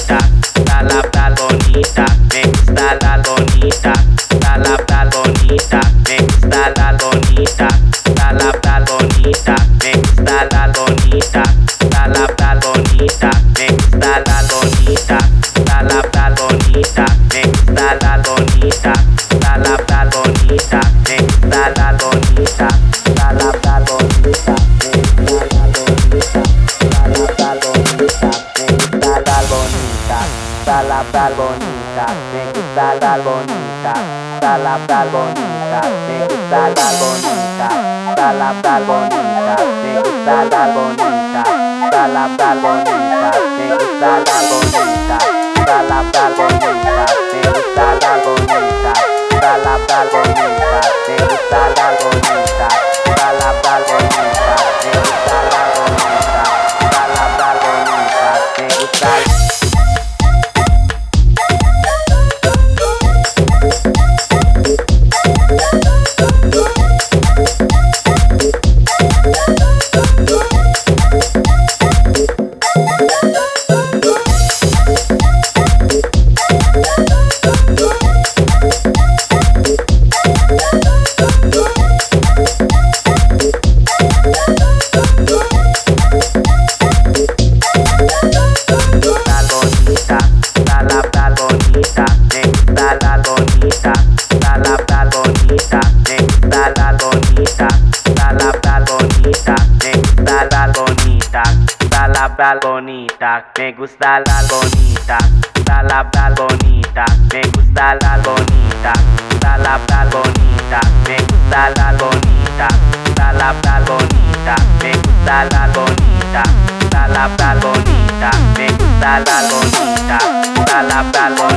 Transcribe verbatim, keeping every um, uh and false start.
bonita, está la tal bonita, me gusta la bonita, está la tal bonita, me gusta la bonita, está la tal bonita, me gusta la bonita, está la tal bonita, me gusta la bonita, está la tal bonita, me gusta la bonita, está la tal bonita, me gusta la bonita, está la tal bonita, me gusta la bonita, está la tal bonita, me gusta la bonita, está la tal bonita, me gusta la bonita, está la tal bonita, me gusta la bonita, está la tal bonita, me gusta la bonita, está la tal bonita, me gusta la bonita, está la tal bonita, me gusta la bonita, está la tal bonita, me gusta la bonita, está la tal bonita, me gusta la bonita, está la tal bonita, me gusta la tal bonita, me gusta la bonita, está la tal bonita, me gusta la bonita, está la tal bonita, me gusta la bonita, está la tal bonita, me gusta la bonita, está la tal bonita, me gusta la bonita, está la tal bonita.